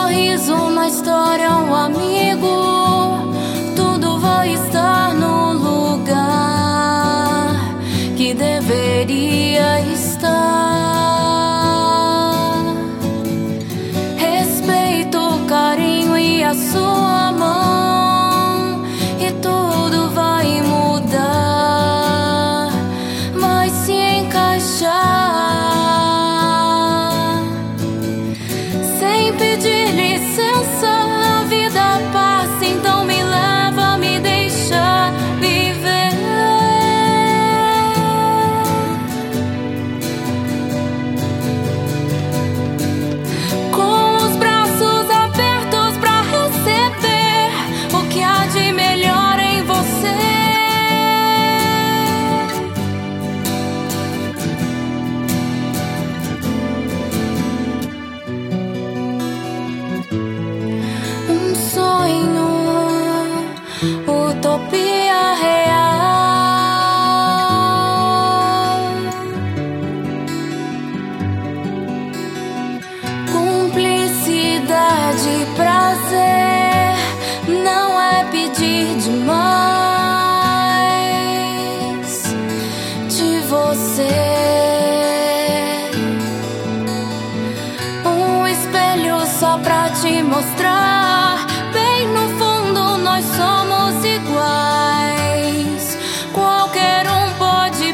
sorriso, uma história, um amigo, tudo vai estar no lugar que deveria estar. Respeito, carinho e a sua mão, e tudo vai mudar, vai se encaixar. Sem pedir licença, a vida passa, então me leva, me deixa viver. Com os braços abertos pra receber o que há de melhor em você. Um sonho, utopia real, cumplicidade, prazer, não é pedir demais de você. Um espelho só pra te mostrar, bem no fundo nós somos iguais, qualquer um pode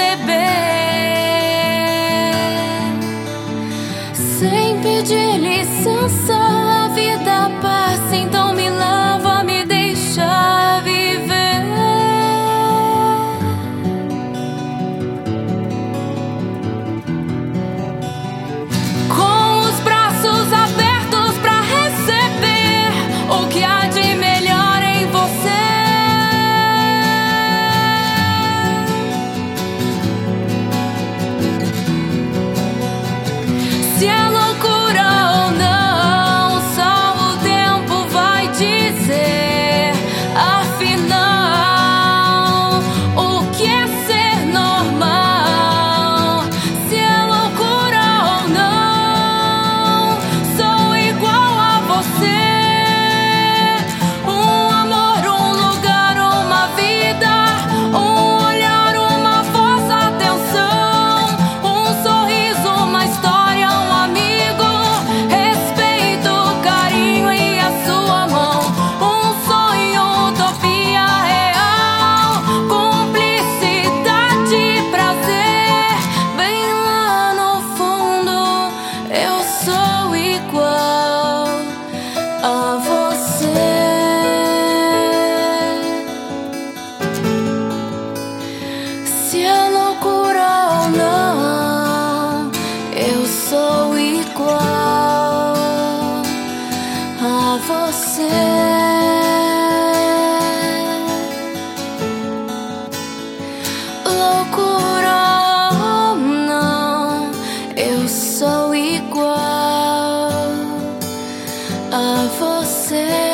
perceber. Sem pedir licença, a vida passa, então me leva, me deixa viver. Com os braços abertos pra receber o que há de melhor em você. Se é loucura ou não, só o tempo vai dizer. Afinal, o que é ser normal? Se é loucura ou não, sou igual a você. Um amor, um lugar, uma vida, um olhar, uma voz, atenção, um sorriso, uma história, um amigo, respeito, carinho e a sua mão. Um sonho, utopia real, cumplicidade, prazer, bem lá no fundo eu sou igual a você. Se é loucura ou não, eu sou igual a você. Loucura ou não, eu sou igual a você.